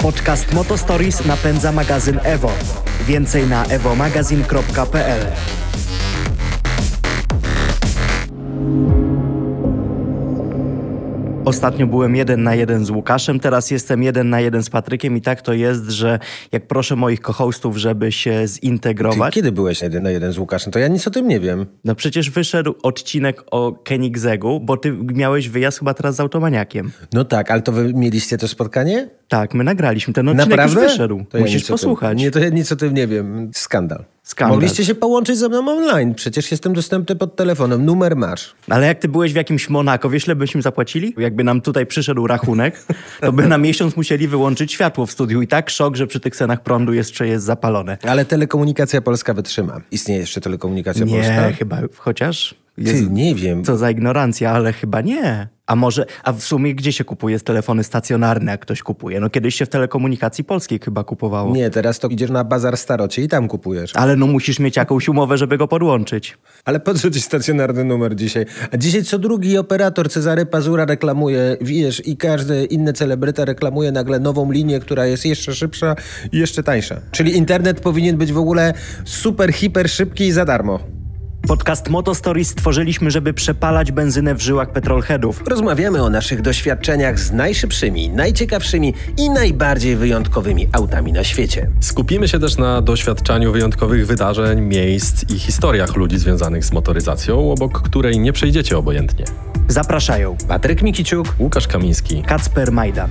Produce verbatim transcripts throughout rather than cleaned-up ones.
Podcast Moto Stories napędza magazyn Evo. Więcej na evomagazine kropka p l. Ostatnio byłem jeden na jeden z Łukaszem, teraz jestem jeden na jeden z Patrykiem i tak to jest, że jak proszę moich co-hostów, żeby się zintegrować... Ty kiedy byłeś jeden na jeden z Łukaszem? To ja nic o tym nie wiem. No przecież wyszedł odcinek o Koenigseggu, bo ty miałeś wyjazd chyba teraz z Automaniakiem. No tak, ale to wy mieliście to spotkanie? Tak, my nagraliśmy. Ten odcinek Naprawdę? już wyszedł. To ja Musisz posłuchać. Tym, nie, to ja nic o tym nie wiem. Skandal. Skandal. Mogliście się połączyć ze mną online. Przecież jestem dostępny pod telefonem. Numer masz. Ale jak ty byłeś w jakimś Monako, wiesz, ile byśmy zapłacili? Jakby nam tutaj przyszedł rachunek, to by na miesiąc musieli wyłączyć światło w studiu. I tak szok, że przy tych cenach prądu jeszcze jest zapalone. Ale Telekomunikacja Polska wytrzyma. Istnieje jeszcze Telekomunikacja nie, Polska? Nie, chyba chociaż... Jest, Ty, nie wiem. Co za ignorancja, ale chyba nie. A może, a w sumie gdzie się kupuje telefony stacjonarne, jak ktoś kupuje? No kiedyś się w Telekomunikacji Polskiej chyba kupowało. Nie, teraz to idziesz na bazar Starocie i tam kupujesz. Ale no musisz mieć jakąś umowę, żeby go podłączyć. Ale po co ci stacjonarny numer dzisiaj? A dzisiaj co drugi operator Cezary Pazura reklamuje, wiesz, i każdy inny celebryta reklamuje nagle nową linię, która jest jeszcze szybsza i jeszcze tańsza. Czyli internet powinien być w ogóle super, hiper szybki i za darmo. Podcast Moto Stories stworzyliśmy, żeby przepalać benzynę w żyłach petrolheadów. Rozmawiamy o naszych doświadczeniach z najszybszymi, najciekawszymi i najbardziej wyjątkowymi autami na świecie. Skupimy się też na doświadczaniu wyjątkowych wydarzeń, miejsc i historiach ludzi związanych z motoryzacją, obok której nie przejdziecie obojętnie. Zapraszają Patryk Mikiciuk, Łukasz Kamiński, Kacper Majdan.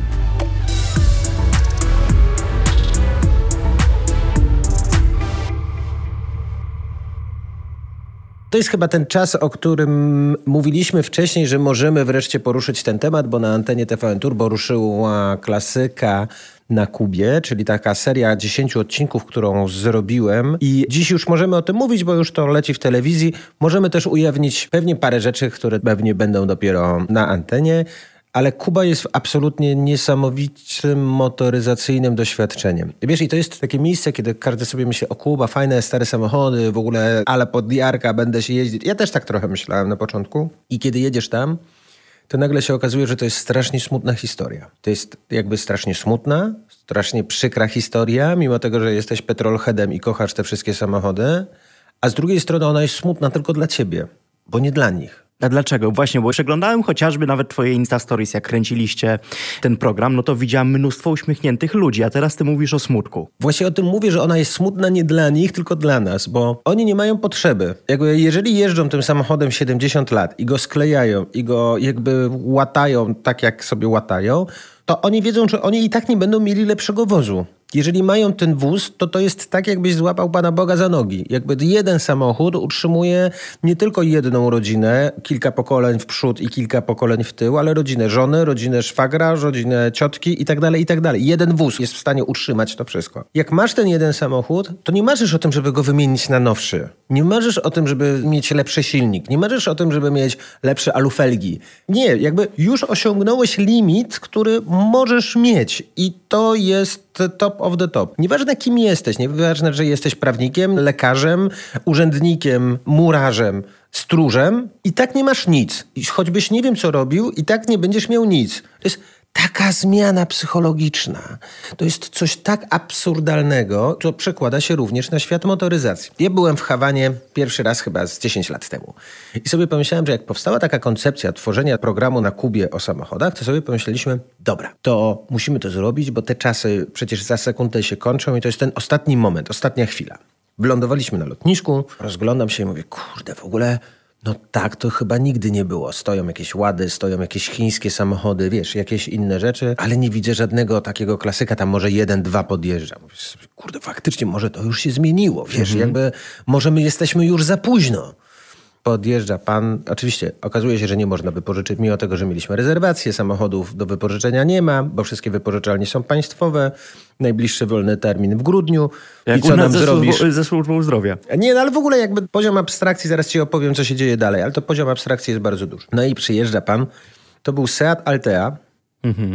To jest chyba ten czas, o którym mówiliśmy wcześniej, że możemy wreszcie poruszyć ten temat, bo na antenie T V N Turbo ruszyła klasyka na Kubie, czyli taka seria dziesięciu odcinków, którą zrobiłem. I dziś już możemy o tym mówić, bo już to leci w telewizji. Możemy też ujawnić pewnie parę rzeczy, które pewnie będą dopiero na antenie. Ale Kuba jest absolutnie niesamowitym motoryzacyjnym doświadczeniem. Wiesz, i to jest takie miejsce, kiedy każdy sobie myśli, o Kuba, fajne stare samochody, w ogóle, ale pod Jarka będę się jeździć. Ja też tak trochę myślałem na początku. I kiedy jedziesz tam, to nagle się okazuje, że to jest strasznie smutna historia. To jest jakby strasznie smutna, strasznie przykra historia, mimo tego, że jesteś petrolheadem i kochasz te wszystkie samochody. A z drugiej strony ona jest smutna tylko dla ciebie, bo nie dla nich. A dlaczego? Właśnie, bo przeglądałem chociażby nawet twoje Insta Stories, jak kręciliście ten program, no to widziałem mnóstwo uśmiechniętych ludzi, a teraz ty mówisz o smutku. Właśnie o tym mówię, że ona jest smutna nie dla nich, tylko dla nas, bo oni nie mają potrzeby. Jakby jeżeli jeżdżą tym samochodem siedemdziesiąt lat i go sklejają i go jakby łatają tak, jak sobie łatają, to oni wiedzą, że oni i tak nie będą mieli lepszego wozu. Jeżeli mają ten wóz, to to jest tak, jakbyś złapał Pana Boga za nogi. Jakby jeden samochód utrzymuje nie tylko jedną rodzinę, kilka pokoleń w przód i kilka pokoleń w tył, ale rodzinę żony, rodzinę szwagra, rodzinę ciotki i tak dalej, i tak dalej. Jeden wóz jest w stanie utrzymać to wszystko. Jak masz ten jeden samochód, to nie marzysz o tym, żeby go wymienić na nowszy. Nie marzysz o tym, żeby mieć lepszy silnik. Nie marzysz o tym, żeby mieć lepsze alufelgi. Nie, jakby już osiągnąłeś limit, który możesz mieć i to jest top of the top. Nieważne kim jesteś, nieważne, że jesteś prawnikiem, lekarzem, urzędnikiem, murarzem, stróżem i tak nie masz nic. I choćbyś nie wiem co robił i tak nie będziesz miał nic. To jest taka zmiana psychologiczna. To jest coś tak absurdalnego, co przekłada się również na świat motoryzacji. Ja byłem w Hawanie pierwszy raz chyba z dziesięć lat temu. I sobie pomyślałem, że jak powstała taka koncepcja tworzenia programu na Kubie o samochodach, to sobie pomyśleliśmy, dobra, to musimy to zrobić, bo te czasy przecież za sekundę się kończą i to jest ten ostatni moment, ostatnia chwila. Wylądowaliśmy na lotnisku, rozglądam się i mówię, kurde, w ogóle... No tak, to chyba nigdy nie było. Stoją jakieś Łady, stoją jakieś chińskie samochody, wiesz, jakieś inne rzeczy, ale nie widzę żadnego takiego klasyka, tam może jeden, dwa podjeżdża. Mówię sobie, kurde, faktycznie może to już się zmieniło, wiesz, mhm. jakby może my jesteśmy już za późno. Podjeżdża pan, oczywiście okazuje się, że nie można wypożyczyć, mimo tego, że mieliśmy rezerwację, samochodów do wypożyczenia nie ma, bo wszystkie wypożyczalnie są państwowe, najbliższy wolny termin w grudniu. Jak i co nam ze zrobisz? Służbą, ze służbą zdrowia. Nie, no ale w ogóle jakby poziom abstrakcji, zaraz ci opowiem, co się dzieje dalej, ale to poziom abstrakcji jest bardzo duży. No i przyjeżdża pan, to był Seat Altea, Mhm.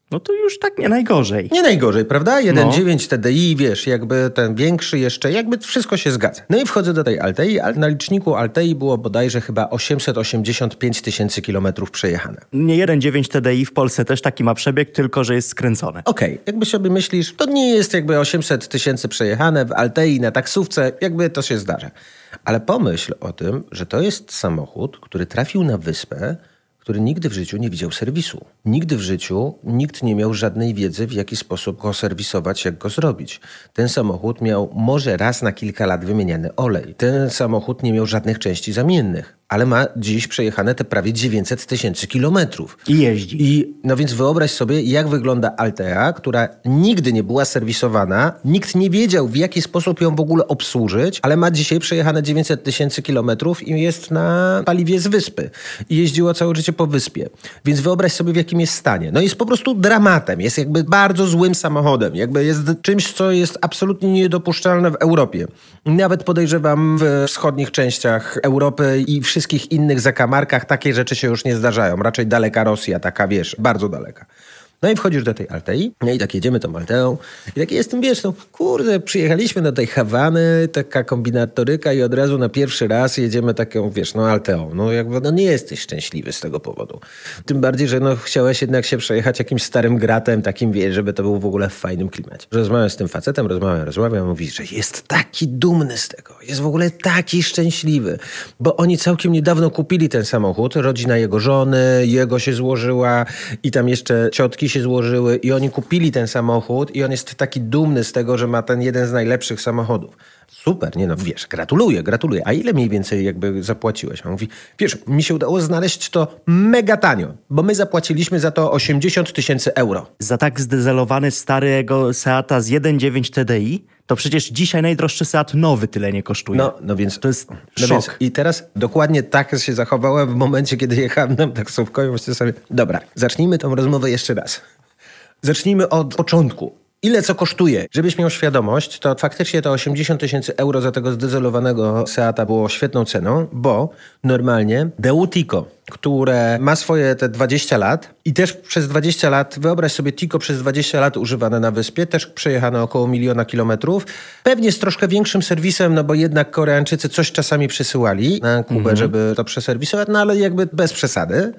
No to już tak nie najgorzej. Nie najgorzej, prawda? jeden przecinek No. dziewięć T D I, wiesz, jakby ten większy jeszcze, jakby wszystko się zgadza. No i wchodzę do tej Altei, a na liczniku Altei było bodajże chyba osiemset osiemdziesiąt pięć tysięcy kilometrów przejechane. Nie jeden przecinek dziewięć T D I w Polsce też taki ma przebieg, tylko że jest skręcone. Okej, okay. Jakby sobie myślisz, to nie jest jakby osiemset tysięcy przejechane w Altei na taksówce, jakby to się zdarza. Ale pomyśl o tym, że to jest samochód, który trafił na wyspę, który nigdy w życiu nie widział serwisu. Nigdy w życiu nikt nie miał żadnej wiedzy, w jaki sposób go serwisować, jak go zrobić. Ten samochód miał może raz na kilka lat wymieniany olej. Ten samochód nie miał żadnych części zamiennych, ale ma dziś przejechane te prawie dziewięćset tysięcy kilometrów. I jeździ. I no więc wyobraź sobie, jak wygląda Altea, która nigdy nie była serwisowana, nikt nie wiedział, w jaki sposób ją w ogóle obsłużyć, ale ma dzisiaj przejechane dziewięćset tysięcy kilometrów i jest na paliwie z wyspy. I jeździła całe życie po wyspie. Więc wyobraź sobie, w jakim jest stanie. No jest po prostu dramatem, jest jakby bardzo złym samochodem, jakby jest czymś, co jest absolutnie niedopuszczalne w Europie. Nawet podejrzewam w wschodnich częściach Europy i wszystkich innych zakamarkach takie rzeczy się już nie zdarzają. Raczej daleka Rosja, taka wiesz, bardzo daleka. No i wchodzisz do tej Altei, no i tak jedziemy tą Alteą i tak jestem, wiesz, no kurde, przyjechaliśmy do tej Hawany, taka kombinatoryka i od razu na pierwszy raz jedziemy taką, wiesz, no Alteą. No jakby, no nie jesteś szczęśliwy z tego powodu. Tym bardziej, że no chciałeś jednak się przejechać jakimś starym gratem, takim, wiesz, żeby to był w ogóle w fajnym klimacie. Rozmawiam z tym facetem, rozmawiam, rozmawiam, mówi, że jest taki dumny z tego, jest w ogóle taki szczęśliwy, bo oni całkiem niedawno kupili ten samochód, rodzina jego żony, jego się złożyła i tam jeszcze ciotki się złożyły i oni kupili ten samochód i on jest taki dumny z tego, że ma ten jeden z najlepszych samochodów. Super, nie no, wiesz, gratuluję, gratuluję. A ile mniej więcej jakby zapłaciłeś? On mówi, wiesz, mi się udało znaleźć to mega tanio, bo my zapłaciliśmy za to osiemdziesiąt tysięcy euro. Za tak zdezelowany starego Seata z jeden przecinek dziewięć T D I, to przecież dzisiaj najdroższy Seat nowy tyle nie kosztuje. No, no więc... To jest no szok. Więc, I teraz dokładnie tak się zachowałem w momencie, kiedy jechałem na taksówką i myślę sobie, dobra, zacznijmy tą rozmowę jeszcze raz. Zacznijmy od początku. Ile co kosztuje? Żebyś miał świadomość, to faktycznie to osiemdziesiąt tysięcy euro za tego zdezelowanego Seata było świetną ceną, bo normalnie Daewoo Tico, które ma swoje te dwadzieścia lat i też przez dwadzieścia lat, wyobraź sobie Tico przez dwadzieścia lat używane na wyspie, też przejechane około miliona kilometrów, pewnie z troszkę większym serwisem, no bo jednak Koreańczycy coś czasami przysyłali na Kubę, mhm. żeby to przeserwisować, no ale jakby bez przesady.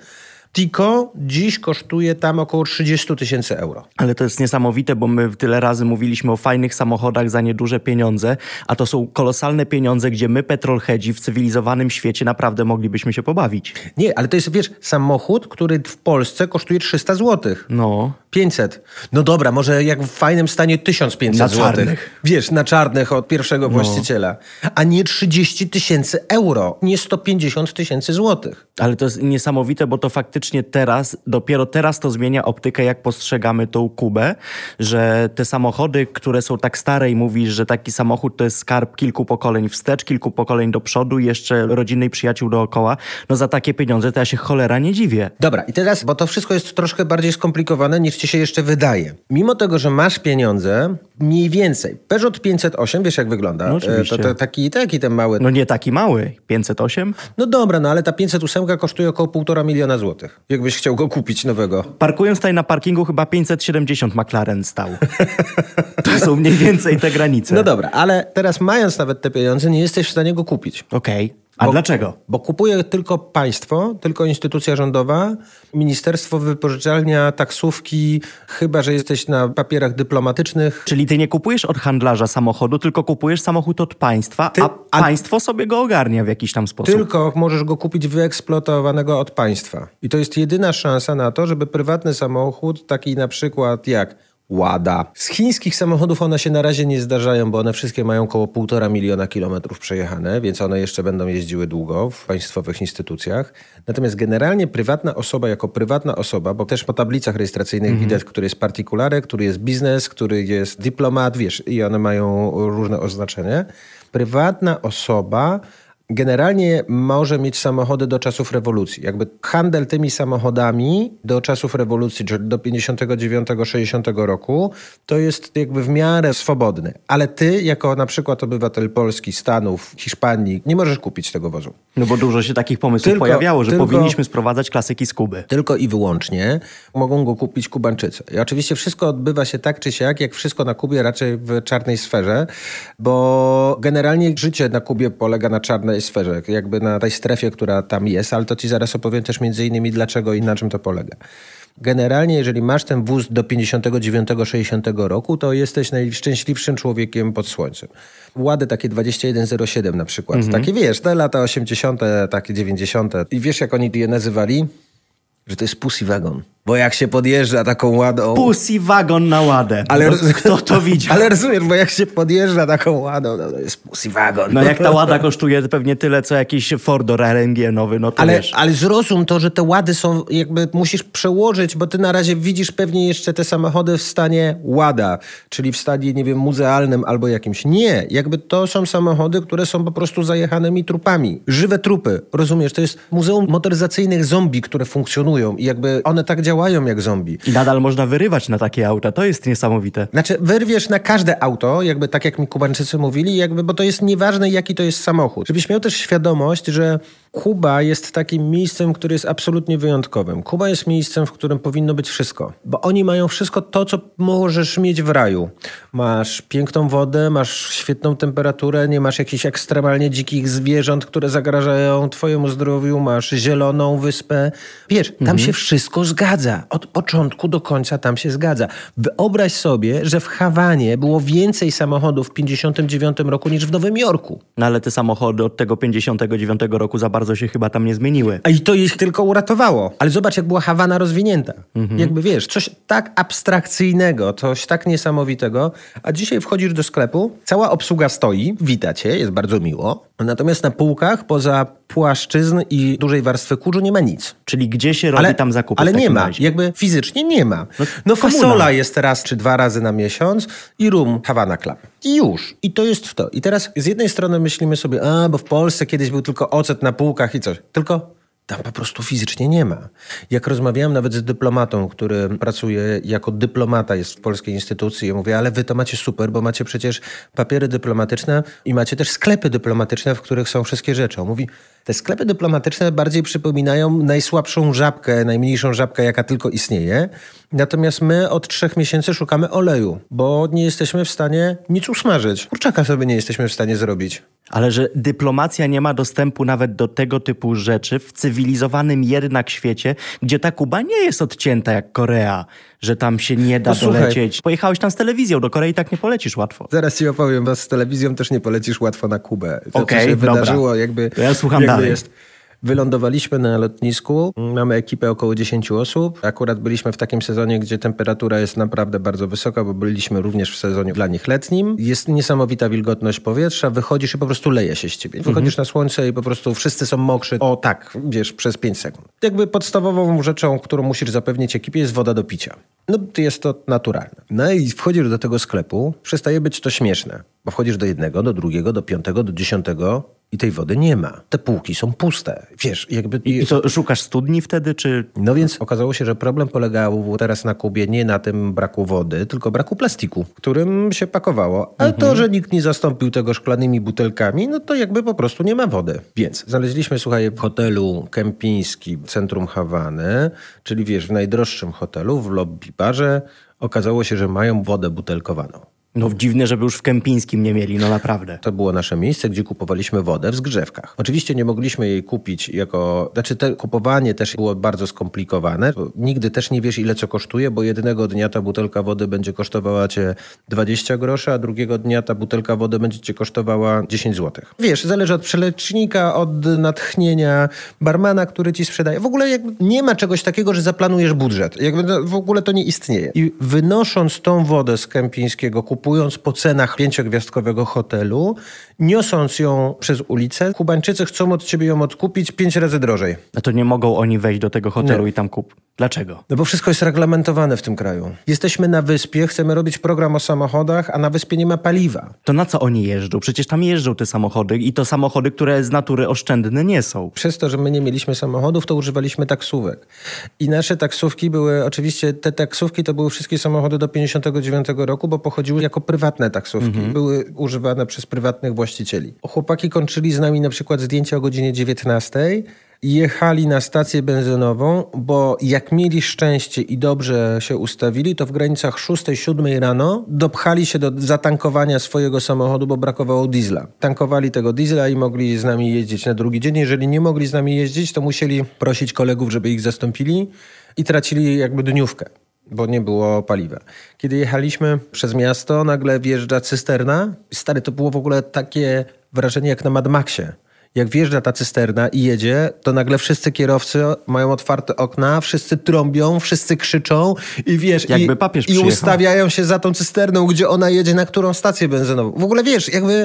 Tico dziś kosztuje tam około trzydzieści tysięcy euro. Ale to jest niesamowite, bo my tyle razy mówiliśmy o fajnych samochodach za nieduże pieniądze, a to są kolosalne pieniądze, gdzie my, petrolheadzi, w cywilizowanym świecie naprawdę moglibyśmy się pobawić. Nie, ale to jest, wiesz, samochód, który w Polsce kosztuje trzysta złotych. No. pięćset. No dobra, może jak w fajnym stanie tysiąc pięćset złotych. Wiesz, na czarnych od pierwszego no. właściciela. A nie trzydzieści tysięcy euro. Nie sto pięćdziesiąt tysięcy złotych. Ale to jest niesamowite, bo to faktycznie teraz, dopiero teraz to zmienia optykę, jak postrzegamy tą Kubę, że te samochody, które są tak stare i mówisz, że taki samochód to jest skarb kilku pokoleń wstecz, kilku pokoleń do przodu i jeszcze rodziny i przyjaciół dookoła, no za takie pieniądze to ja się cholera nie dziwię. Dobra, i teraz, bo to wszystko jest troszkę bardziej skomplikowane niż ci się jeszcze wydaje. Mimo tego, że masz pieniądze, mniej więcej. Peugeot pięćset osiem, wiesz jak wygląda? No oczywiście. To, to, taki, taki ten mały. No nie taki mały, pięćset osiem? No dobra, no ale ta pięćset osiem kosztuje około półtora miliona złotych. Jakbyś chciał go kupić nowego. Parkując tutaj na parkingu chyba pięćset siedemdziesiąt McLaren stał. To są mniej więcej te granice. No dobra, ale teraz mając nawet te pieniądze, nie jesteś w stanie go kupić. Okej. Okay. A bo, dlaczego? Bo kupuje tylko państwo, tylko instytucja rządowa, ministerstwo, wypożyczalnia, taksówki, chyba że jesteś na papierach dyplomatycznych. Czyli ty nie kupujesz od handlarza samochodu, tylko kupujesz samochód od państwa, ty, a, a państwo sobie go ogarnia w jakiś tam sposób. Tylko możesz go kupić wyeksploatowanego od państwa. I to jest jedyna szansa na to, żeby prywatny samochód, taki na przykład jak Łada. Z chińskich samochodów one się na razie nie zdarzają, bo one wszystkie mają około półtora miliona kilometrów przejechane, więc one jeszcze będą jeździły długo w państwowych instytucjach. Natomiast generalnie prywatna osoba jako prywatna osoba, bo też po tablicach rejestracyjnych mhm. widać, który jest particulare, który jest biznes, który jest dyplomat, wiesz, i one mają różne oznaczenie. Prywatna osoba generalnie może mieć samochody do czasów rewolucji. Jakby handel tymi samochodami do czasów rewolucji, czyli do pięćdziesiątego dziewiątego sześćdziesiątego roku, to jest jakby w miarę swobodny. Ale ty, jako na przykład obywatel Polski, Stanów, Hiszpanii, nie możesz kupić tego wozu. No bo dużo się takich pomysłów Tylko- pojawiało, że tylko- powinniśmy sprowadzać klasyki z Kuby. Tylko i wyłącznie mogą go kupić Kubańczycy. I oczywiście wszystko odbywa się tak czy siak, jak wszystko na Kubie, raczej w czarnej sferze, bo generalnie życie na Kubie polega na czarnej sferze, jakby na tej strefie, która tam jest, ale to ci zaraz opowiem też między innymi dlaczego i na czym to polega. Generalnie, jeżeli masz ten wóz do pięćdziesiątego dziewiątego sześćdziesiątego roku, to jesteś najszczęśliwszym człowiekiem pod słońcem. Łady takie dwadzieścia jeden zero siedem na przykład. Mhm. Takie wiesz, te lata osiemdziesiąte, takie dziewięćdziesiąte. I wiesz, jak oni je nazywali? Że to jest pussy wagon. Bo jak się podjeżdża taką ładą... Pussy wagon na ładę. Ale No, kto to widział? Ale rozumiesz, bo jak się podjeżdża taką ładą, no to jest pussy wagon. No jak ta łada kosztuje pewnie tyle, co jakiś Fordor R M G nowy, no to Ale, wiesz. ale zrozum to, że te łady są, jakby musisz przełożyć, bo ty na razie widzisz pewnie jeszcze te samochody w stanie łada, czyli w stanie, nie wiem, muzealnym albo jakimś. Nie, jakby to są samochody, które są po prostu zajechanymi trupami. Żywe trupy, rozumiesz? To jest muzeum motoryzacyjnych zombie, które funkcjonują i jakby one tak działają jak zombie. I nadal można wyrywać na takie auta, to jest niesamowite. Znaczy, wyrwiesz na każde auto, jakby tak jak mi Kubańczycy mówili, jakby, bo to jest nieważne, jaki to jest samochód. Żebyś miał też świadomość, że Kuba jest takim miejscem, które jest absolutnie wyjątkowym. Kuba jest miejscem, w którym powinno być wszystko. Bo oni mają wszystko to, co możesz mieć w raju. Masz piękną wodę, masz świetną temperaturę, nie masz jakichś ekstremalnie dzikich zwierząt, które zagrażają twojemu zdrowiu, masz zieloną wyspę. Wiesz, tam się wszystko zgadza. Od początku do końca tam się zgadza. Wyobraź sobie, że w Hawanie było więcej samochodów w pięćdziesiątym dziewiątym roku niż w Nowym Jorku. No ale te samochody od tego pięćdziesiątego dziewiątego roku za bardzo się chyba tam nie zmieniły. A i to ich tylko uratowało. Ale zobacz, jak była Hawana rozwinięta. Jakby wiesz, coś tak abstrakcyjnego, coś tak niesamowitego, a dzisiaj wchodzisz do sklepu, cała obsługa stoi, wita cię, jest bardzo miło, natomiast na półkach poza płaszczyzn i dużej warstwy kurzu nie ma nic. Czyli gdzie się robi tam zakupy ale w takim nie ma, razie? jakby fizycznie nie ma. No, no komuna. fasola jest raz czy dwa razy na miesiąc i rum Havana Club. I już. I to jest to. I teraz z jednej strony myślimy sobie, a bo w Polsce kiedyś był tylko ocet na półkach i coś. Tylko tam po prostu fizycznie nie ma. Jak rozmawiałem nawet z dyplomatą, który pracuje jako dyplomata, jest w polskiej instytucji, ja mówię, ale wy to macie super, bo macie przecież papiery dyplomatyczne i macie też sklepy dyplomatyczne, w których są wszystkie rzeczy. On mówi, te sklepy dyplomatyczne bardziej przypominają najsłabszą żabkę, najmniejszą żabkę, jaka tylko istnieje. Natomiast my od trzech miesięcy szukamy oleju, bo nie jesteśmy w stanie nic usmażyć. Kurczaka sobie nie jesteśmy w stanie zrobić. Ale że dyplomacja nie ma dostępu nawet do tego typu rzeczy w cywilizowanym jednak świecie, gdzie ta Kuba nie jest odcięta jak Korea, że tam się nie da No słuchaj. dolecieć. Pojechałeś tam z telewizją, do Korei tak nie polecisz łatwo. Zaraz ci opowiem, bo z telewizją też nie polecisz łatwo na Kubę. To, Okej, co się dobra. wydarzyło, jakby, To ja słucham jakby dalej. jest. Wylądowaliśmy na lotnisku, mamy ekipę około dziesięć osób. Akurat byliśmy w takim sezonie, gdzie temperatura jest naprawdę bardzo wysoka, bo byliśmy również w sezonie dla nich letnim. Jest niesamowita wilgotność powietrza, wychodzisz i po prostu leje się z ciebie. Wychodzisz na słońce i po prostu wszyscy są mokrzy. O tak, wiesz, przez pięć sekund. Jakby podstawową rzeczą, którą musisz zapewnić ekipie, jest woda do picia. No jest to naturalne. No i wchodzisz do tego sklepu, przestaje być to śmieszne, bo wchodzisz do jednego, do drugiego, do piątego, do dziesiątego i tej wody nie ma. Te półki są puste. Wiesz, jakby... I co, szukasz studni wtedy, czy... No więc okazało się, że problem polegał teraz na Kubie nie na tym braku wody, tylko braku plastiku, którym się pakowało. A to, że nikt nie zastąpił tego szklanymi butelkami, no to jakby po prostu nie ma wody. Więc znaleźliśmy, słuchaj, w hotelu kempińskim centrum Hawany, czyli wiesz, w najdroższym hotelu, w lobby barze, okazało się, że mają wodę butelkowaną. No dziwne, żeby już w Kępińskim nie mieli, no naprawdę. To było nasze miejsce, gdzie kupowaliśmy wodę w zgrzewkach. Oczywiście nie mogliśmy jej kupić jako... Znaczy, te kupowanie też było bardzo skomplikowane. Nigdy też nie wiesz, ile co kosztuje, bo jednego dnia ta butelka wody będzie kosztowała cię dwadzieścia groszy, a drugiego dnia ta butelka wody będzie cię kosztowała dziesięć złotych. Wiesz, zależy od przelecznika, od natchnienia barmana, który ci sprzedaje. W ogóle jakby nie ma czegoś takiego, że zaplanujesz budżet. Jakby w ogóle to nie istnieje. I wynosząc tą wodę z kempińskiego, kupując po cenach pięciogwiazdkowego hotelu, niosąc ją przez ulicę, Kubańczycy chcą od ciebie ją odkupić pięć razy drożej. A to nie mogą oni wejść do tego hotelu Nie. i tam kup. Dlaczego? No bo wszystko jest reglamentowane w tym kraju. Jesteśmy na wyspie, chcemy robić program o samochodach, a na wyspie nie ma paliwa. To na co oni jeżdżą? Przecież tam jeżdżą te samochody i to samochody, które z natury oszczędne nie są. Przez to, że my nie mieliśmy samochodów, to używaliśmy taksówek. I nasze taksówki były, oczywiście te taksówki to były wszystkie samochody do pięćdziesiątego dziewiątego roku, bo pochodziły jako prywatne taksówki. Mhm. Były używane przez prywatnych właścicieli. Chłopaki kończyli z nami na przykład zdjęcia o godzinie dziewiętnastej. Jechali na stację benzynową, bo jak mieli szczęście i dobrze się ustawili, to w granicach szóstej, siódmej rano dopchali się do zatankowania swojego samochodu, bo brakowało diesla. Tankowali tego diesla i mogli z nami jeździć na drugi dzień. Jeżeli nie mogli z nami jeździć, to musieli prosić kolegów, żeby ich zastąpili i tracili jakby dniówkę, bo nie było paliwa. Kiedy jechaliśmy przez miasto, nagle wjeżdża cysterna. Stary, to było w ogóle takie wrażenie jak na Mad Maxie. Jak wjeżdża ta cysterna i jedzie, to nagle wszyscy kierowcy mają otwarte okna, wszyscy trąbią, wszyscy krzyczą i wiesz, jakby i, papież i przyjechał. ustawiają się za tą cysterną, gdzie ona jedzie, na którą stację benzynową. W ogóle wiesz, jakby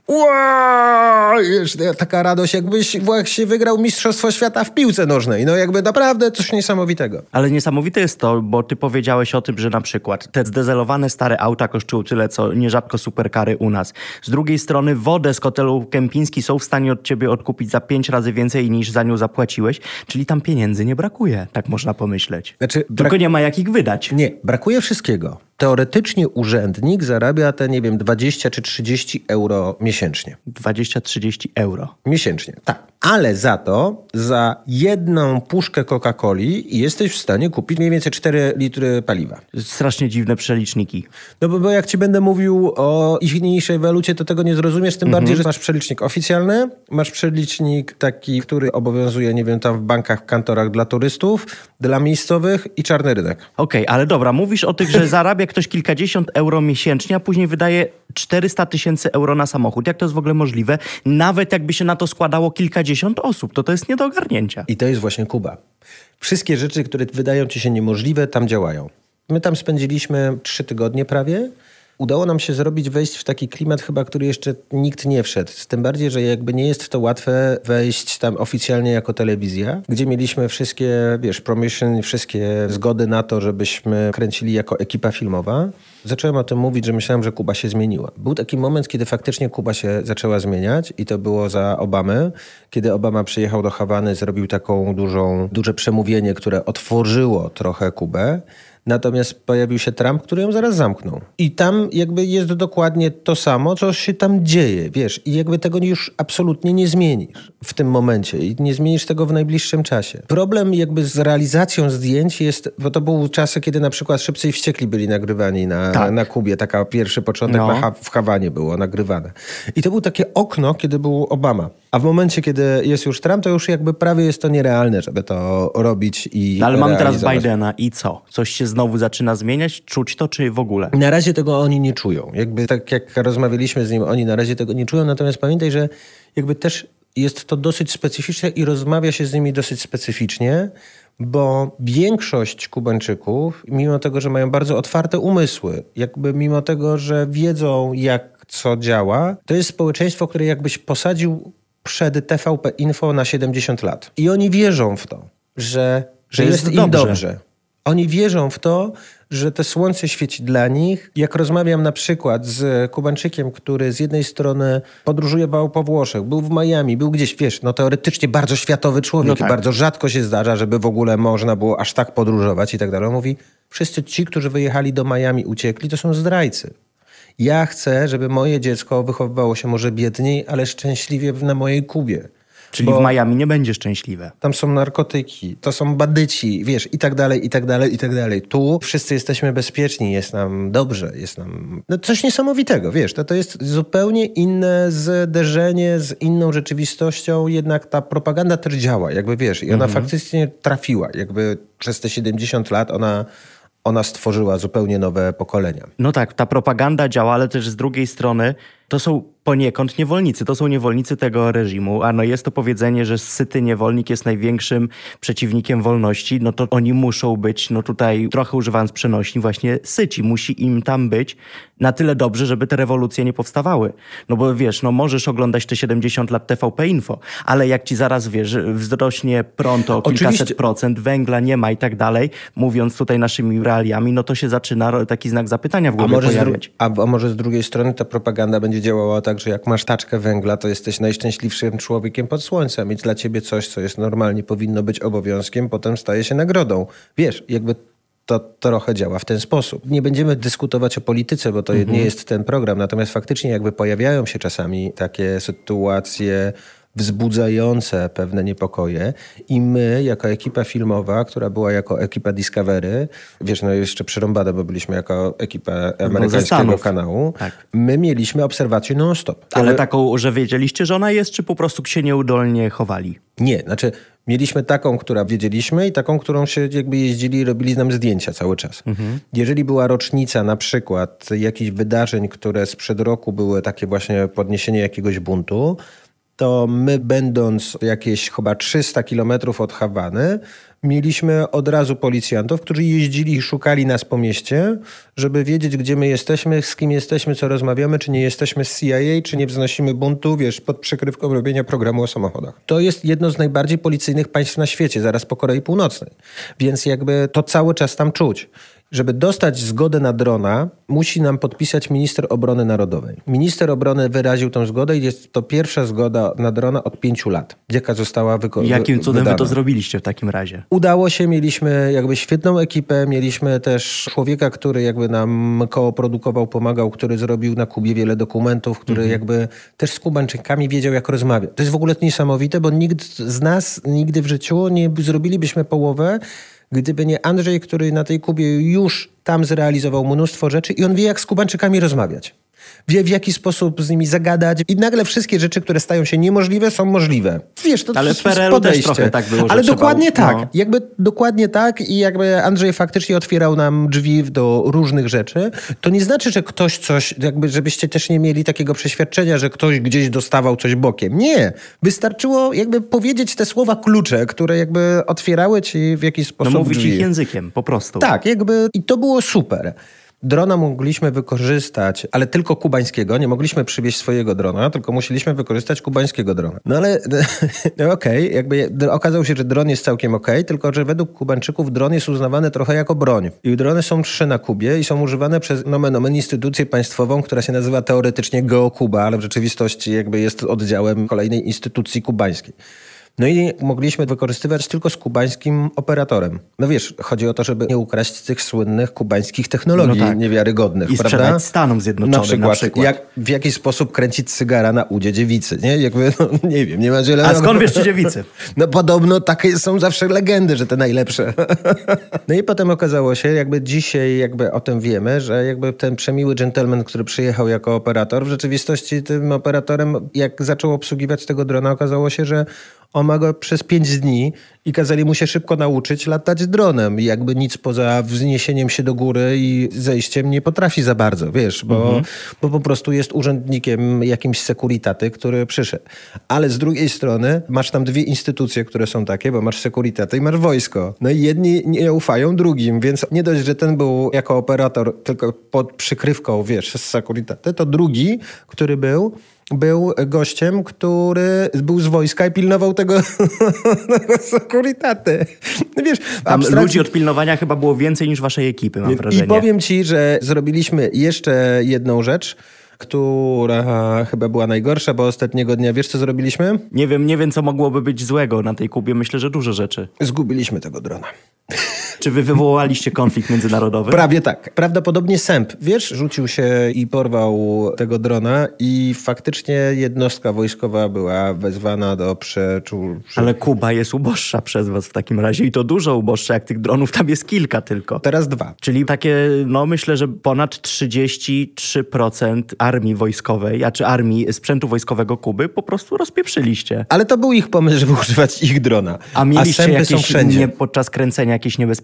wow, wiesz, taka radość, jakbyś właśnie wygrał Mistrzostwo Świata w piłce nożnej. No jakby naprawdę coś niesamowitego. Ale niesamowite jest to, bo ty powiedziałeś o tym, że na przykład te zdezelowane stare auta kosztują tyle, co nierzadko superkary u nas. Z drugiej strony wodę z kotelu Kępiński są w stanie od ciebie odkupić za pięć razy więcej niż za nią zapłaciłeś, czyli tam pieniędzy nie brakuje, tak można pomyśleć. Znaczy, Tylko brak... nie ma jak ich wydać. Nie, brakuje wszystkiego. Teoretycznie urzędnik zarabia te, nie wiem, dwadzieścia czy trzydzieści euro miesięcznie. dwadzieścia trzydzieści euro. Miesięcznie, tak. Ale za to, za jedną puszkę Coca-Coli jesteś w stanie kupić mniej więcej cztery litry paliwa. Strasznie dziwne przeliczniki. No bo, bo jak ci będę mówił o ichniejszej walucie, to tego nie zrozumiesz, tym mhm. bardziej, że masz przelicznik oficjalny, masz przelicznik taki, który obowiązuje, nie wiem, tam w bankach, w kantorach dla turystów, dla miejscowych i czarny rynek. Okej, okay, ale dobra, mówisz o tych, że zarabia ktoś kilkadziesiąt euro miesięcznie, a później wydaje czterysta tysięcy euro na samochód. Jak to jest w ogóle możliwe? Nawet jakby się na to składało kilkadziesiąt osób, to to jest nie do ogarnięcia. I to jest właśnie Kuba. Wszystkie rzeczy, które wydają ci się niemożliwe, tam działają. My tam spędziliśmy trzy tygodnie prawie. Udało nam się zrobić, wejść w taki klimat chyba, który jeszcze nikt nie wszedł. Z tym bardziej, że jakby nie jest to łatwe wejść tam oficjalnie jako telewizja, gdzie mieliśmy wszystkie, wiesz, permission, wszystkie zgody na to, żebyśmy kręcili jako ekipa filmowa. Zacząłem o tym mówić, że myślałem, że Kuba się zmieniła. Był taki moment, kiedy faktycznie Kuba się zaczęła zmieniać i to było za Obamy. Kiedy Obama przyjechał do Hawany, zrobił taką dużą, duże przemówienie, które otworzyło trochę Kubę. Natomiast pojawił się Trump, który ją zaraz zamknął. I tam jakby jest dokładnie to samo, co się tam dzieje, wiesz. I jakby tego już absolutnie nie zmienisz w tym momencie. I nie zmienisz tego w najbliższym czasie. Problem jakby z realizacją zdjęć jest, bo to były czasy, kiedy na przykład Szybcy i Wściekli byli nagrywani na, tak. na Kubie. Taka pierwszy początek no. na ha- w Hawanie było nagrywane. I to było takie okno, kiedy był Obama. A w momencie, kiedy jest już Trump, to już jakby prawie jest to nierealne, żeby to robić i no, ale mamy teraz realizować. Bidena i co? Coś się znowu zaczyna zmieniać? Czuć to, czy w ogóle? Na razie tego oni nie czują. Jakby tak jak rozmawialiśmy z nim, oni na razie tego nie czują, natomiast pamiętaj, że jakby też jest to dosyć specyficzne i rozmawia się z nimi dosyć specyficznie, bo większość Kubańczyków, mimo tego, że mają bardzo otwarte umysły, jakby mimo tego, że wiedzą, jak co działa, to jest społeczeństwo, które jakbyś posadził przed T V P Info na siedemdziesiąt lat. I oni wierzą w to, że, że jest, jest im dobrze. dobrze. Oni wierzą w to, że to słońce świeci dla nich. Jak rozmawiam na przykład z Kubańczykiem, który z jednej strony podróżował po Włoszech, był w Miami, był gdzieś, wiesz, no teoretycznie bardzo światowy człowiek. No tak. Bardzo rzadko się zdarza, żeby w ogóle można było aż tak podróżować i tak dalej. On mówi, wszyscy ci, którzy wyjechali do Miami, uciekli, to są zdrajcy. Ja chcę, żeby moje dziecko wychowywało się może biedniej, ale szczęśliwie na mojej Kubie. Czyli w Miami nie będzie szczęśliwe. Tam są narkotyki, to są bandyci, wiesz, i tak dalej, i tak dalej, i tak dalej. Tu wszyscy jesteśmy bezpieczni, jest nam dobrze, jest nam... No coś niesamowitego, wiesz, to, to jest zupełnie inne zderzenie z inną rzeczywistością, jednak ta propaganda też działa, jakby wiesz, i ona mhm. faktycznie trafiła, jakby przez te siedemdziesiąt lat ona... Ona stworzyła zupełnie nowe pokolenia. No tak, ta propaganda działa, ale też z drugiej strony To są poniekąd niewolnicy. To są niewolnicy tego reżimu. A no jest to powiedzenie, że syty niewolnik jest największym przeciwnikiem wolności. No to oni muszą być, no tutaj trochę używając przenośni, właśnie syci. Musi im tam być na tyle dobrze, żeby te rewolucje nie powstawały. No bo wiesz, no możesz oglądać te siedemdziesiąt lat T V P Info, ale jak ci zaraz, wiesz, wzrośnie prąd o kilkaset Oczywiście. procent, węgla nie ma i tak dalej, mówiąc tutaj naszymi realiami, no to się zaczyna taki znak zapytania w głowie a pojawiać. A, a może z drugiej strony ta propaganda będzie działała tak, że jak masz taczkę węgla, to jesteś najszczęśliwszym człowiekiem pod słońcem. Więc dla ciebie coś, co jest normalnie, powinno być obowiązkiem, potem staje się nagrodą. Wiesz, jakby to trochę działa w ten sposób. Nie będziemy dyskutować o polityce, bo to mhm. nie jest ten program. Natomiast faktycznie jakby pojawiają się czasami takie sytuacje wzbudzające pewne niepokoje i my, jako ekipa filmowa, która była jako ekipa Discovery, wiesz, no jeszcze przerąbane, bo byliśmy jako ekipa amerykańskiego kanału, tak. My mieliśmy obserwację non-stop. Ale taką, że wiedzieliście, że ona jest, czy po prostu się nieudolnie chowali? Nie, znaczy mieliśmy taką, która wiedzieliśmy i taką, którą się jakby jeździli i robili nam zdjęcia cały czas. Mhm. Jeżeli była rocznica na przykład jakichś wydarzeń, które sprzed roku były takie właśnie podniesienie jakiegoś buntu, to my będąc jakieś chyba trzysta kilometrów od Hawany, mieliśmy od razu policjantów, którzy jeździli i szukali nas po mieście, żeby wiedzieć, gdzie my jesteśmy, z kim jesteśmy, co rozmawiamy, czy nie jesteśmy z C I A, czy nie wznosimy buntu, wiesz, pod przykrywką robienia programu o samochodach. To jest jedno z najbardziej policyjnych państw na świecie, zaraz po Korei Północnej. Więc jakby to cały czas tam czuć. Żeby dostać zgodę na drona, musi nam podpisać minister obrony narodowej. Minister obrony wyraził tę zgodę i jest to pierwsza zgoda na drona od pięciu lat, jaka została wykonana. Jakim cudem wydana. Wy to zrobiliście w takim razie? Udało się, mieliśmy jakby świetną ekipę, mieliśmy też człowieka, który jakby nam koprodukował, pomagał, który zrobił na Kubie wiele dokumentów, który mhm. jakby też z Kubańczykami wiedział, jak rozmawiać. To jest w ogóle niesamowite, bo nikt z nas nigdy w życiu nie zrobilibyśmy połowę, gdyby nie Andrzej, który na tej Kubie już tam zrealizował mnóstwo rzeczy i on wie, jak z Kubańczykami rozmawiać. Wie, w jaki sposób z nimi zagadać i nagle wszystkie rzeczy, które stają się niemożliwe, są możliwe. Wiesz, to ale w P R L-u też trochę tak było, że Ale trzeba, dokładnie tak. No. Jakby dokładnie tak i jakby Andrzej faktycznie otwierał nam drzwi do różnych rzeczy. To nie znaczy, że ktoś coś, jakby żebyście też nie mieli takiego przeświadczenia, że ktoś gdzieś dostawał coś bokiem. Nie. Wystarczyło jakby powiedzieć te słowa klucze, które jakby otwierały ci w jakiś sposób No mówić drzwi. ich językiem, po prostu. Tak, jakby i to było super. Drona mogliśmy wykorzystać, ale tylko kubańskiego. Nie mogliśmy przywieźć swojego drona, tylko musieliśmy wykorzystać kubańskiego drona. No ale no okej, okay, jakby okazało się, że dron jest całkiem okej, okay, tylko że według Kubańczyków dron jest uznawany trochę jako broń. I drony są trzy na Kubie i są używane przez nomen omen instytucję państwową, która się nazywa teoretycznie GeoKuba, ale w rzeczywistości jakby jest oddziałem kolejnej instytucji kubańskiej. No i mogliśmy wykorzystywać tylko z kubańskim operatorem. No wiesz, chodzi o to, żeby nie ukraść tych słynnych kubańskich technologii no tak. niewiarygodnych, I prawda? sprzedać Stanom Zjednoczonym na przykład. Na przykład. Jak, w jaki sposób kręcić cygara na udzie dziewicy, nie? Jakby, no, nie wiem, nie ma zielonego... A skąd wiesz, czy dziewicy? No podobno takie są zawsze legendy, że te najlepsze. No i potem okazało się, jakby dzisiaj jakby o tym wiemy, że jakby ten przemiły dżentelmen, który przyjechał jako operator, w rzeczywistości tym operatorem, jak zaczął obsługiwać tego drona, okazało się, że on ma go przez pięć dni i kazali mu się szybko nauczyć latać dronem. I jakby nic poza wzniesieniem się do góry i zejściem nie potrafi za bardzo, wiesz, bo, mhm. bo po prostu jest urzędnikiem jakimś sekuritaty, który przyszedł. Ale z drugiej strony masz tam dwie instytucje, które są takie, bo masz sekuritaty i masz wojsko. No i jedni nie ufają drugim, więc nie dość, że ten był jako operator tylko pod przykrywką, wiesz, z sekuritaty, to drugi, który był... był gościem, który był z wojska i pilnował tego, tego sekuritaty. Wiesz, Tam abstrakcji... ludzi od pilnowania chyba było więcej niż waszej ekipy, mam wrażenie. I powiem ci, że zrobiliśmy jeszcze jedną rzecz, która chyba była najgorsza, bo ostatniego dnia, wiesz co zrobiliśmy? Nie wiem, nie wiem co mogłoby być złego na tej Kubie. Myślę, że dużo rzeczy. Zgubiliśmy tego drona. Czy wy wywołaliście konflikt międzynarodowy? Prawie tak. Prawdopodobnie sęp, wiesz, rzucił się i porwał tego drona i faktycznie jednostka wojskowa była wezwana do przeczuł... Ale Kuba jest uboższa przez was w takim razie i to dużo uboższa, jak tych dronów tam jest kilka tylko. Teraz dwa. Czyli takie, no myślę, że ponad trzydzieści trzy procent armii wojskowej, a czy armii sprzętu wojskowego Kuby po prostu rozpieprzyliście. Ale to był ich pomysł, żeby używać ich drona. A mieliście a jakieś nie, podczas kręcenia jakieś niebezpieczeństwa?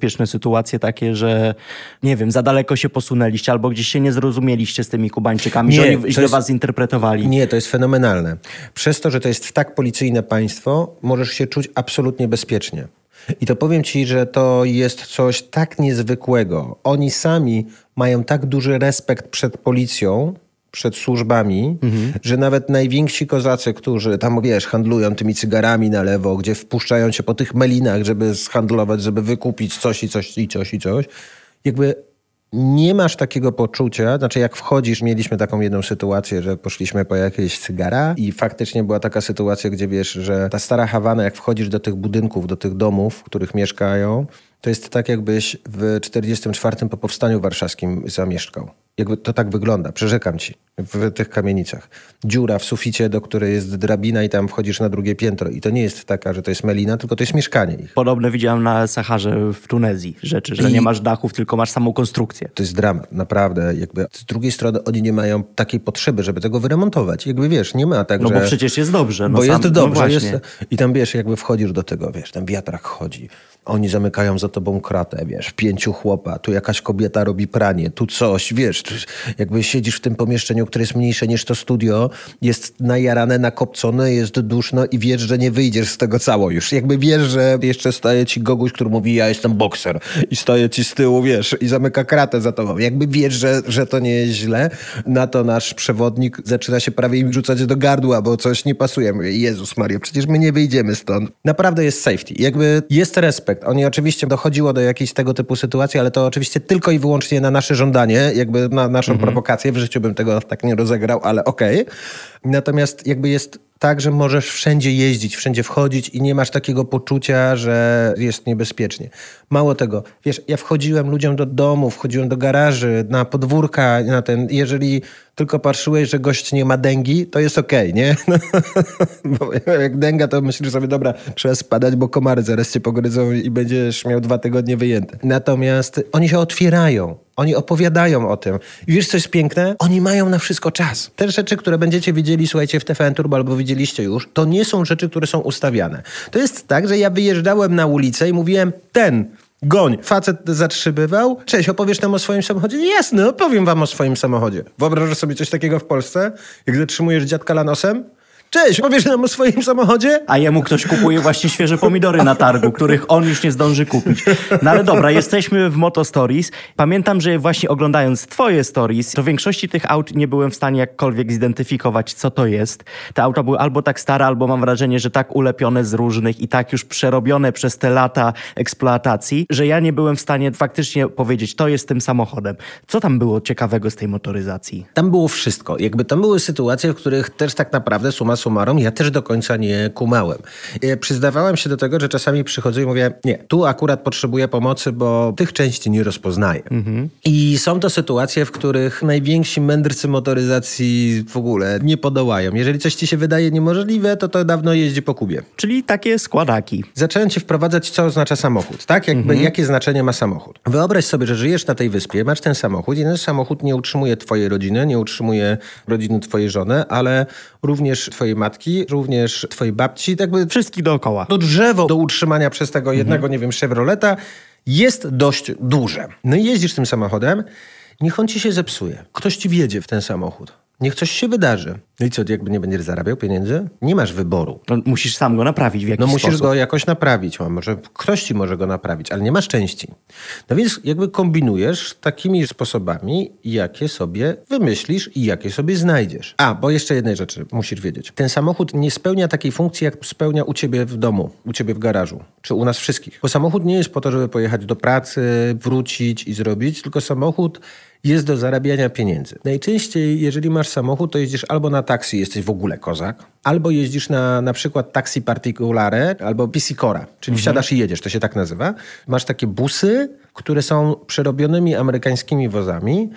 niebezpieczne sytuacje takie, że nie wiem, za daleko się posunęliście albo gdzieś się nie zrozumieliście z tymi Kubańczykami, nie, że oni źle jest, was zinterpretowali? Nie, to jest fenomenalne. Przez to, że to jest tak policyjne państwo, możesz się czuć absolutnie bezpiecznie. I to powiem ci, że to jest coś tak niezwykłego. Oni sami mają tak duży respekt przed policją, przed służbami, mhm. że nawet najwięksi kozacy, którzy tam, wiesz, handlują tymi cygarami na lewo, gdzie wpuszczają cię po tych melinach, żeby zhandlować, żeby wykupić coś i coś i coś i coś, jakby nie masz takiego poczucia, znaczy jak wchodzisz, mieliśmy taką jedną sytuację, że poszliśmy po jakieś cygara i faktycznie była taka sytuacja, gdzie wiesz, że ta stara Hawana, jak wchodzisz do tych budynków, do tych domów, w których mieszkają, to jest tak, jakbyś w czterdziestym czwartym po powstaniu warszawskim zamieszkał. Jakby to tak wygląda, przyrzekam ci, w tych kamienicach. Dziura w suficie, do której jest drabina i tam wchodzisz na drugie piętro. I to nie jest taka, że to jest melina, tylko to jest mieszkanie ich. Podobne widziałem na Saharze w Tunezji rzeczy, że I... nie masz dachów, tylko masz samą konstrukcję. To jest dramat, naprawdę. Jakby z drugiej strony oni nie mają takiej potrzeby, żeby tego wyremontować. Jakby wiesz, nie ma tak, no że... No bo przecież jest dobrze. No bo sam... jest dobrze. No jest... I tam wiesz, jakby wchodzisz do tego, wiesz, ten wiatrak chodzi. Oni zamykają za tobą kratę, wiesz, pięciu chłopa, tu jakaś kobieta robi pranie, tu coś, wiesz, tu jakby siedzisz w tym pomieszczeniu, które jest mniejsze niż to studio, jest najarane, nakopcone, jest duszno i wiesz, że nie wyjdziesz z tego cało już. Jakby wiesz, że jeszcze staje ci goguś, który mówi, ja jestem bokser i staje ci z tyłu, wiesz, i zamyka kratę za tobą. Jakby wiesz, że, że to nie jest źle. Na to nasz przewodnik zaczyna się prawie im rzucać do gardła, bo coś nie pasuje. Mówię, Jezus Maria, przecież my nie wyjdziemy stąd. Naprawdę jest safety. Jakby jest respekt. Oni oczywiście dochodziło do jakiejś tego typu sytuacji, ale to oczywiście tylko i wyłącznie na nasze żądanie, jakby na naszą mhm. prowokację. W życiu bym tego tak nie rozegrał, ale okej. Okay. Natomiast jakby jest tak, że możesz wszędzie jeździć, wszędzie wchodzić i nie masz takiego poczucia, że jest niebezpiecznie. Mało tego, wiesz, ja wchodziłem ludziom do domu, wchodziłem do garaży, na podwórka, na ten, jeżeli tylko patrzyłeś, że gość nie ma dengi, to jest okej, okay, nie? Bo jak denga, to myślisz sobie, dobra, trzeba spadać, bo komary zaraz cię pogryzą i będziesz miał dwa tygodnie wyjęte. Natomiast oni się otwierają. Oni opowiadają o tym. I wiesz, co jest piękne? Oni mają na wszystko czas. Te rzeczy, które będziecie widzieli, słuchajcie, w T V N Turbo albo widzieliście już, to nie są rzeczy, które są ustawiane. To jest tak, że ja wyjeżdżałem na ulicę i mówiłem, ten... Goń. Facet zatrzymywał. Cześć, opowiesz nam o swoim samochodzie? Jasne, opowiem wam o swoim samochodzie. Wyobrażasz sobie coś takiego w Polsce? Jak zatrzymujesz dziadka lanosem? Cześć, powiesz nam o swoim samochodzie? A jemu ktoś kupuje właśnie świeże pomidory na targu, których on już nie zdąży kupić. No ale dobra, jesteśmy w Moto Stories. Pamiętam, że właśnie oglądając twoje stories, to w większości tych aut nie byłem w stanie jakkolwiek zidentyfikować, co to jest. Te auta były albo tak stare, albo mam wrażenie, że tak ulepione z różnych i tak już przerobione przez te lata eksploatacji, że ja nie byłem w stanie faktycznie powiedzieć, to jest tym samochodem. Co tam było ciekawego z tej motoryzacji? Tam było wszystko. Jakby tam były sytuacje, w których też tak naprawdę suma summarum, ja też do końca nie kumałem. Ja przyznawałem się do tego, że czasami przychodzę i mówię, nie, tu akurat potrzebuję pomocy, bo tych części nie rozpoznaję. Mhm. I są to sytuacje, w których najwięksi mędrcy motoryzacji w ogóle nie podołają. Jeżeli coś ci się wydaje niemożliwe, to to dawno jeździ po Kubie. Czyli takie składaki. Zacząłem ci wprowadzać, co oznacza samochód, tak? Jakby, mhm. Jakie znaczenie ma samochód. Wyobraź sobie, że żyjesz na tej wyspie, masz ten samochód i ten samochód nie utrzymuje twojej rodziny, nie utrzymuje rodziny twojej żony, ale również twojej matki, również twojej babci, tak jakby wszystkich dookoła. To drzewo do utrzymania przez tego jednego, mhm. nie wiem, Chevroleta jest dość duże. No i jeździsz tym samochodem, niech on ci się zepsuje. Ktoś ci wjedzie w ten samochód. Niech coś się wydarzy. No i co, jakby nie będziesz zarabiał pieniędzy? Nie masz wyboru. No, musisz sam go naprawić w jakiś no, sposób. No musisz go jakoś naprawić. Może ktoś ci może go naprawić, ale nie masz części. No więc jakby kombinujesz takimi sposobami, jakie sobie wymyślisz i jakie sobie znajdziesz. A, bo jeszcze jednej rzeczy musisz wiedzieć. Ten samochód nie spełnia takiej funkcji, jak spełnia u ciebie w domu, u ciebie w garażu, czy u nas wszystkich. Bo samochód nie jest po to, żeby pojechać do pracy, wrócić i zrobić, tylko samochód jest do zarabiania pieniędzy. Najczęściej, jeżeli masz samochód, to jeździsz albo na taksi, jesteś w ogóle kozak, albo jeździsz na na przykład taxi particulare, albo P C Cora, czyli mhm. wsiadasz i jedziesz, to się tak nazywa. Masz takie busy, które są przerobionymi amerykańskimi wozami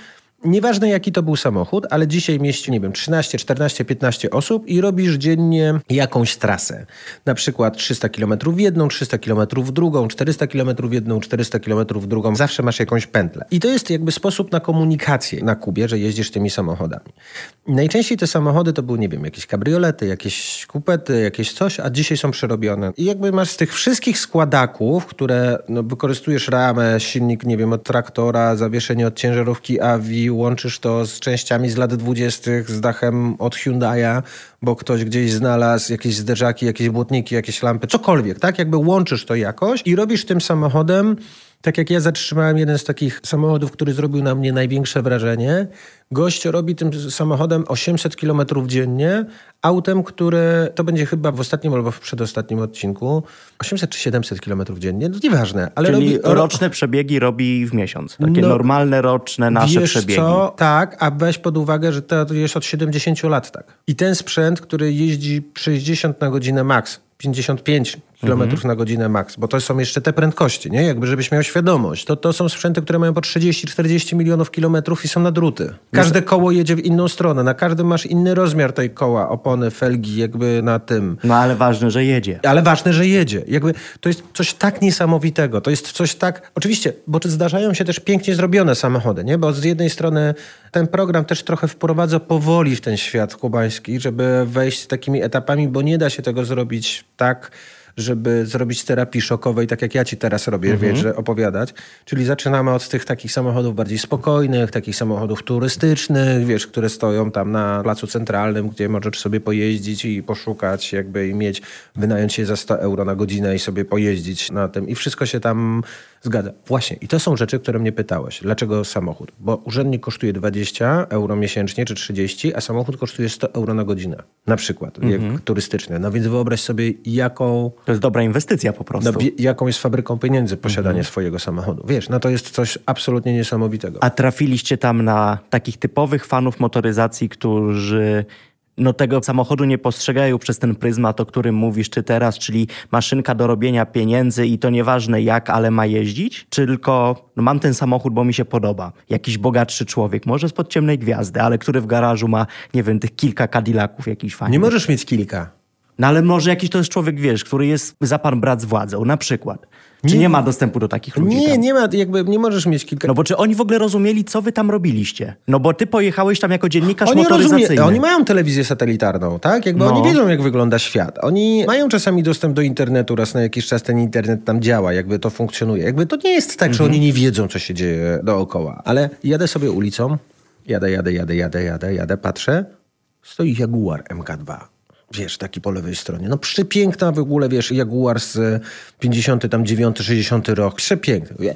Nieważne jaki to był samochód, ale dzisiaj mieści, nie wiem, trzynaście, czternaście, piętnaście osób i robisz dziennie jakąś trasę. Na przykład trzysta kilometrów w jedną, trzysta kilometrów w drugą, czterysta kilometrów w jedną, czterysta kilometrów w drugą. Zawsze masz jakąś pętlę. I to jest jakby sposób na komunikację na Kubie, że jeździsz tymi samochodami. Najczęściej te samochody to były, nie wiem, jakieś kabriolety, jakieś kupety, jakieś coś, a dzisiaj są przerobione. I jakby masz z tych wszystkich składaków, które no, wykorzystujesz ramę, silnik, nie wiem, od traktora, zawieszenie od ciężarówki Avi, łączysz to z częściami z lat dwudziestych, z dachem od Hyundai'a, bo ktoś gdzieś znalazł jakieś zderzaki, jakieś błotniki, jakieś lampy, cokolwiek, tak? Jakby łączysz to jakoś i robisz tym samochodem, tak jak ja zatrzymałem jeden z takich samochodów, który zrobił na mnie największe wrażenie. Gość robi tym samochodem osiemset kilometrów dziennie, autem, które to będzie chyba w ostatnim albo w przedostatnim odcinku, osiemset czy siedemset kilometrów dziennie, no nieważne. Ale Czyli robi, roczne przebiegi robi w miesiąc. Takie no, normalne, roczne nasze wiesz przebiegi. Co? Tak, a weź pod uwagę, że to jest od siedemdziesięciu lat tak. I ten sprzęt, który jeździ sześćdziesiąt na godzinę max, pięćdziesiąt pięć kilometrów mhm. na godzinę max, bo to są jeszcze te prędkości, nie? Jakby żebyś miał świadomość. To, to są sprzęty, które mają po trzydzieści czterdzieści milionów kilometrów i są na druty. Każde koło jedzie w inną stronę, na każdym masz inny rozmiar tej koła, opony, felgi, jakby na tym. No ale ważne, że jedzie. Ale ważne, że jedzie. Jakby to jest coś tak niesamowitego. To jest coś tak... Oczywiście, bo zdarzają się też pięknie zrobione samochody, nie? Bo z jednej strony ten program też trochę wprowadza powoli w ten świat kubański, żeby wejść z takimi etapami, bo nie da się tego zrobić tak, żeby zrobić terapii szokowej, tak jak ja ci teraz robię, mhm. wiesz, że opowiadać. Czyli zaczynamy od tych takich samochodów bardziej spokojnych, takich samochodów turystycznych, wiesz, które stoją tam na placu centralnym, gdzie możesz sobie pojeździć i poszukać, jakby i mieć, wynająć się za sto euro na godzinę i sobie pojeździć na tym. I wszystko się tam zgadza. Właśnie. I to są rzeczy, które mnie pytałeś. Dlaczego samochód? Bo urzędnik kosztuje dwadzieścia euro miesięcznie, czy trzydzieści, a samochód kosztuje sto euro na godzinę. Na przykład. Mhm. Jak turystyczny. No więc wyobraź sobie, jaką... To jest dobra inwestycja po prostu. No, jaką jest fabryką pieniędzy posiadanie mhm. swojego samochodu. Wiesz, no to jest coś absolutnie niesamowitego. A trafiliście tam na takich typowych fanów motoryzacji, którzy no tego samochodu nie postrzegają przez ten pryzmat, o którym mówisz ty teraz, czyli maszynka do robienia pieniędzy i to nieważne jak, ale ma jeździć? Czy tylko no mam ten samochód, bo mi się podoba. Jakiś bogatszy człowiek, może spod ciemnej gwiazdy, ale który w garażu ma, nie wiem, tych kilka Cadillaców jakiś fajny. Nie możesz mieć kilka. No ale może jakiś to jest człowiek, wiesz, który jest za pan brat z władzą, na przykład. Czy nie, nie ma dostępu do takich ludzi? Nie, tam? nie ma, jakby nie możesz mieć kilka... No bo czy oni w ogóle rozumieli, co wy tam robiliście? No bo ty pojechałeś tam jako dziennikarz oni motoryzacyjny. Rozumie, oni mają telewizję satelitarną, tak? Jakby no. Oni wiedzą, jak wygląda świat. Oni mają czasami dostęp do internetu, raz na jakiś czas ten internet tam działa, jakby to funkcjonuje. Jakby to nie jest tak, mhm. że oni nie wiedzą, co się dzieje dookoła. Ale jadę sobie ulicą, jadę, jadę, jadę, jadę, jadę, jadę, patrzę, stoi Jaguar M K dwa. Wiesz, taki po lewej stronie. No przepiękna w ogóle, wiesz, Jaguar z pięćdziesiąty, tam dziewiąty, sześćdziesiąty rok. Przepiękny.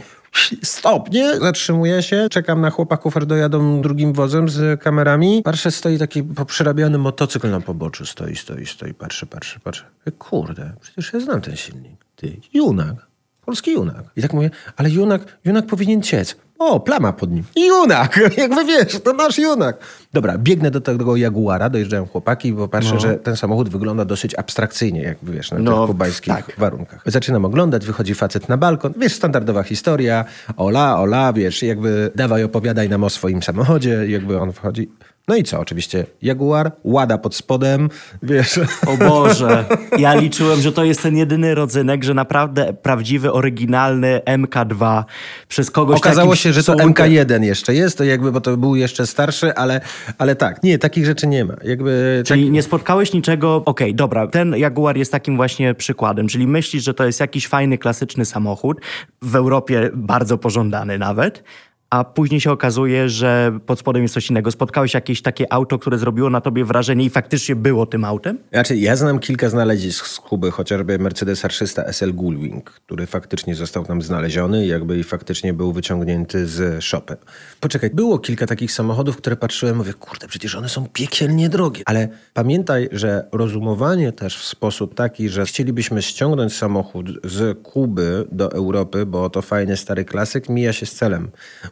Stop, nie? Zatrzymuję się, czekam na chłopaków, aż dojadą drugim wozem z kamerami. Patrzę, stoi taki poprzerabiany motocykl na poboczu. Stoi, stoi, stoi. Patrzę, patrzę, patrzę. Kurde, przecież ja znam ten silnik. Ty, Junak. Polski Junak. I tak mówię, ale Junak, Junak powinien ciec. O, plama pod nim. Junak! Jakby wiesz, to nasz Junak. Dobra, biegnę do tego Jaguara, dojeżdżają chłopaki, bo patrzę, no. że ten samochód wygląda dosyć abstrakcyjnie, jakby wiesz, na no, tych kubańskich tak. warunkach. Zaczynam oglądać, wychodzi facet na balkon. Wiesz, standardowa historia. Ola, ola, wiesz, jakby dawaj, opowiadaj nam o swoim samochodzie. Jakby on wchodzi... No i co? Oczywiście Jaguar, Łada pod spodem, wiesz. O Boże, ja liczyłem, że to jest ten jedyny rodzynek, że naprawdę prawdziwy, oryginalny M K dwa przez kogoś... Okazało się, że to M K jeden jeszcze jest, to jakby, bo to był jeszcze starszy, ale, ale tak, nie, takich rzeczy nie ma. Jakby, czyli tak... nie spotkałeś niczego... Okej, okay, dobra, ten Jaguar jest takim właśnie przykładem, czyli myślisz, że to jest jakiś fajny, klasyczny samochód, w Europie bardzo pożądany nawet, a później się okazuje, że pod spodem jest coś innego. Spotkałeś jakieś takie auto, które zrobiło na tobie wrażenie i faktycznie było tym autem? Znaczy, ja znam kilka znalezisk z Kuby, chociażby Mercedes R trzysta S L Gullwing, który faktycznie został tam znaleziony jakby i faktycznie był wyciągnięty z shopy. Poczekaj, było kilka takich samochodów, które patrzyłem, mówię, kurde, przecież one są piekielnie drogie. Ale pamiętaj, że rozumowanie też w sposób taki, że chcielibyśmy ściągnąć samochód z Kuby do Europy, bo to fajny stary klasyk, mija się z celem.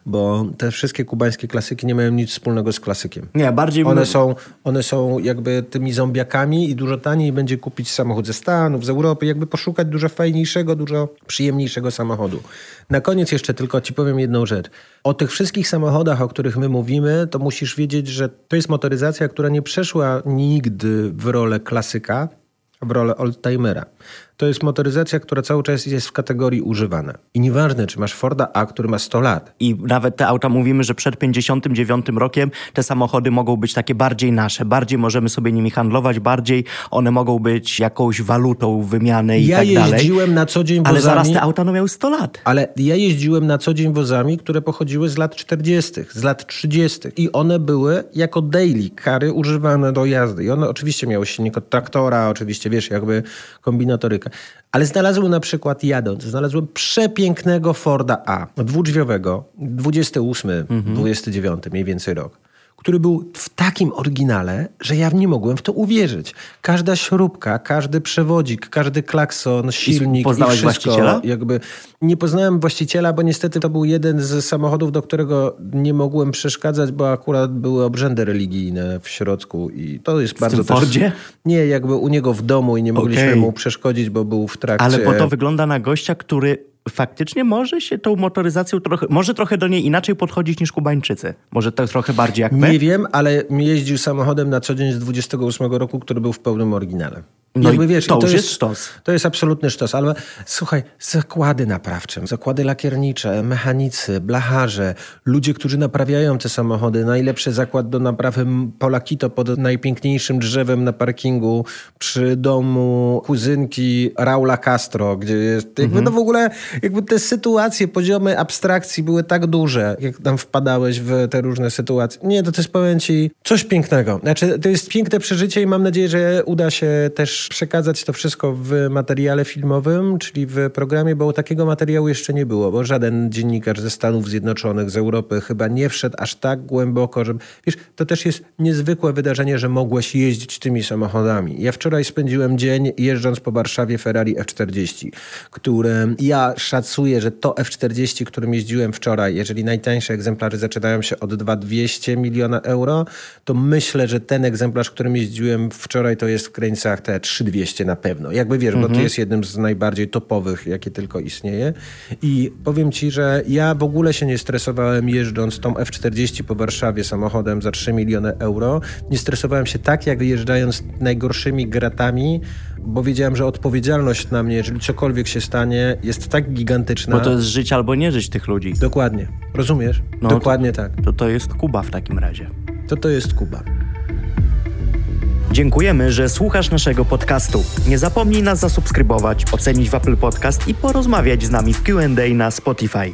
bo te wszystkie kubańskie klasyki nie mają nic wspólnego z klasykiem. Nie, bardziej... One są, one są jakby tymi zombiakami i dużo taniej będzie kupić samochód ze Stanów, z Europy, jakby poszukać dużo fajniejszego, dużo przyjemniejszego samochodu. Na koniec jeszcze tylko ci powiem jedną rzecz. O tych wszystkich samochodach, o których my mówimy, to musisz wiedzieć, że to jest motoryzacja, która nie przeszła nigdy w rolę klasyka, w rolę oldtimera. To jest motoryzacja, która cały czas jest w kategorii używana. I nieważne, czy masz Forda A, który ma sto lat. I nawet te auta mówimy, że przed pięćdziesiątym dziewiątym rokiem te samochody mogą być takie bardziej nasze, bardziej możemy sobie nimi handlować, bardziej one mogą być jakąś walutą wymiany i ja tak dalej. Ja jeździłem na co dzień wozami... Ale zaraz te auta no miały sto lat. Ale ja jeździłem na co dzień wozami, które pochodziły z lat czterdziestych, z lat trzydziestych. I one były jako daily kary używane do jazdy. I one oczywiście miały silnik od traktora, oczywiście, wiesz, jakby kombinatoryka. Ale znalazłem na przykład jadąc, znalazłem przepięknego Forda A, dwudrzwiowego, dwudziesty ósmy, mhm. dwudziesty dziewiąty mniej więcej rok, który był w takim oryginale, że ja nie mogłem w to uwierzyć. Każda śrubka, każdy przewodzik, każdy klakson, silnik i, poznałeś i wszystko. Właściciela? Jakby nie poznałem właściciela, bo niestety to był jeden z samochodów, do którego nie mogłem przeszkadzać, bo akurat były obrzędy religijne w środku i to jest w bardzo... tym Fordzie? Też, nie, jakby u niego w domu i nie mogliśmy okay. mu przeszkodzić, bo był w trakcie... Ale bo to wygląda na gościa, który... faktycznie może się tą motoryzacją trochę, może trochę do niej inaczej podchodzić niż Kubańczycy. Może to trochę bardziej jak my? Nie wiem, ale jeździł samochodem na co dzień z dwudziestego ósmego roku, który był w pełnym oryginale. No jakby, wiesz, to, to już jest sztos. To jest absolutny sztos. Ale słuchaj, zakłady naprawcze, zakłady lakiernicze, mechanicy, blacharze, ludzie, którzy naprawiają te samochody. Najlepszy zakład do naprawy Polakito pod najpiękniejszym drzewem na parkingu przy domu kuzynki Raula Castro, gdzie jest... Mhm. Jakby no w ogóle jakby te sytuacje, poziomy abstrakcji były tak duże, jak tam wpadałeś w te różne sytuacje. Nie, to też powiem ci coś pięknego. Znaczy, to jest piękne przeżycie i mam nadzieję, że uda się też przekazać to wszystko w materiale filmowym, czyli w programie, bo takiego materiału jeszcze nie było, bo żaden dziennikarz ze Stanów Zjednoczonych, z Europy chyba nie wszedł aż tak głęboko, że wiesz, to też jest niezwykłe wydarzenie, że mogłeś jeździć tymi samochodami. Ja wczoraj spędziłem dzień jeżdżąc po Warszawie Ferrari F czterdzieści, które ja szacuję, że to F czterdzieści, którym jeździłem wczoraj, jeżeli najtańsze egzemplarze zaczynają się od dwa tysiące dwieście miliona euro, to myślę, że ten egzemplarz, którym jeździłem wczoraj, to jest w granicach te trzy tysiące dwieście na pewno. Jakby wiesz, mhm. bo to jest jednym z najbardziej topowych, jakie tylko istnieje. I powiem ci, że ja w ogóle się nie stresowałem jeżdżąc tą F czterdzieści po Warszawie samochodem za trzy miliony euro. Nie stresowałem się tak, jak jeżdżając najgorszymi gratami, bo wiedziałem, że odpowiedzialność na mnie, jeżeli cokolwiek się stanie, jest tak gigantyczna. Bo to jest żyć albo nie żyć tych ludzi. Dokładnie. Rozumiesz? No, Dokładnie to, tak. To to jest Kuba w takim razie. To to jest Kuba. Dziękujemy, że słuchasz naszego podcastu. Nie zapomnij nas zasubskrybować, ocenić w Apple Podcast i porozmawiać z nami w Q and A na Spotify.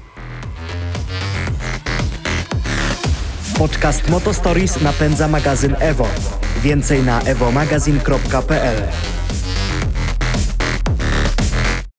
Podcast Motostories napędza magazyn Evo. Więcej na evomagazine kropka p l.